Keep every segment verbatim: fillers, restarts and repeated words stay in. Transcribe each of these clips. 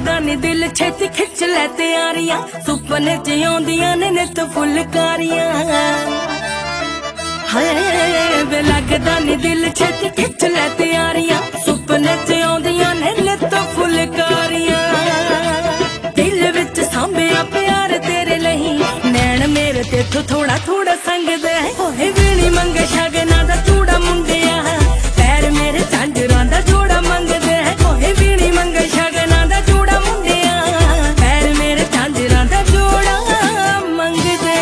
लगदा नी दिल छेती खिच लै तैयारियां सुपने च आउंदियां ने नित फुलकारियां हाय वे लगदा नी दिल छेती खिच लै तैयारियां सुपने च आउंदियां ने नित फुलकारियां दिल विच सांभिया प्यार तेरे लही नैन मेरे तेथों थोड़ा थोड़ा संगदा होए वीणी मंगे शगना दा चूड़ा मुंडिया पैर मेरे झांजरां दा जोड़ा मंगदे होए वीणी मंगे शगना दा चूड़ा मुंडिया पैर मेरे झांजरां दा जोड़ा मंगदे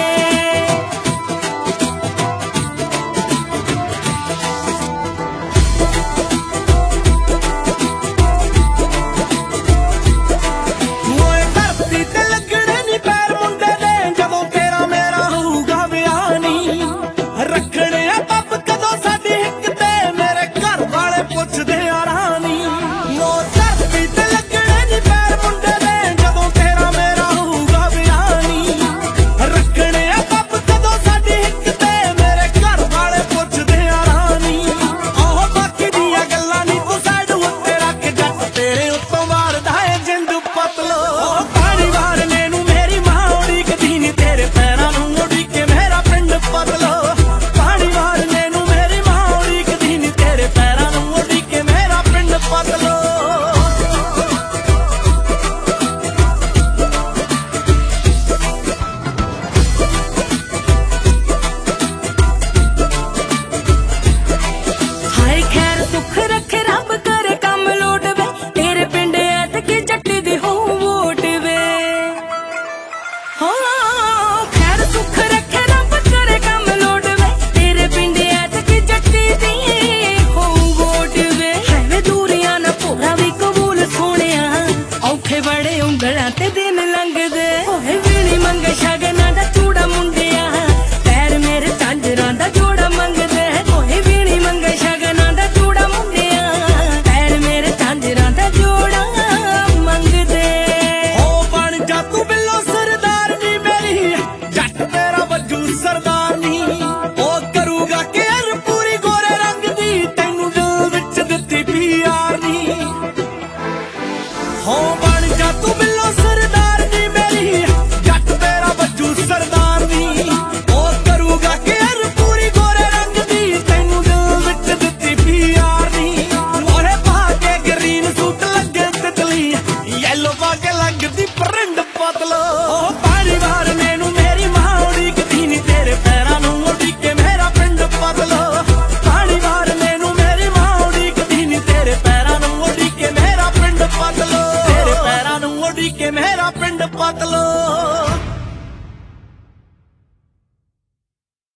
मोए धरती ते लगणे नी पैर मुंडे दे जदों तेरा मेरा होऊगा विआह नी रखणे आ पब कदों साडी हिक ते मेरे घर वाले पुछदे आ रानी मोए धरती ते लगणे नी पैर मुंडे दे जदों तेरा मेरा होऊगा विआह नी रखणे आ पब कदों साडी हिक ते मेरे घर वाले पुछदे आ रानी ओह बाकी दियां गल्लां नी तूं साइड उत्ते रख जट तेरे उत्तों मारदा है जिंद पतलो पानी वारने नू मेरी मां उड़ीकदी नी तेरे पैरां नू उड़ीके मेरा पिंड पतलो पानी वारने नू मेरी मां उड़ीकदी नी तेरे पैरां नू उड़ीके मेरा पिंड पतलो हाय खैर सुख रखे रब करे कम लोट वे तेरे पिंड ऐतकी जट्टी दी हो वोट वे हाँ खैर सुख रखे रब करे कम लोट वे तेरे पिंड ऐतकी जट्टी दी हो वोट वे है वे दूरियां ना पूरा भी कबूल सोनिया औखे बड़े उंगलां ते दिन लंघदे होए वीणी मंगे शगना दा चूड़ा मुंडिया पैर मेरे झांजरां दा जोड़ा मंगदे होए वीणी मंगे शगना दा चूड़ा मुंडिया पैर मेरे झांजरां दा जोड़ा मंगदे ओ बन जा तू बिल्लो सरदार नी मेरी जट तेरा वजू सरदार नी ओ करूगा केयर पूरी गोरे रंग दी तैनू दिल विच दित्ती प्यार नी हो बन जा तू बिल्लो सरदार नी मेरी जट तेरा वजू सरदार नी ओ करूगा केयर पूरी गोरे रंग दी तैनू दिल विच दित्ती प्यार नी मोरे भागे ग्रीन सूट लगे तितली येलो पाके लगदी परिंड पतलो ओ पानी वारने नू मेरी मां उड़ीकदी नी तेरे पैरां नू उड़ीके मेरा पिंड पतलो पानी वारने नू मेरी मां उड़ीकदी नी तेरे पैरां नू उड़ीके मेरा पिंड पतलो तेरे पैरां नू उड़ीके मेरा पिंड पतलो।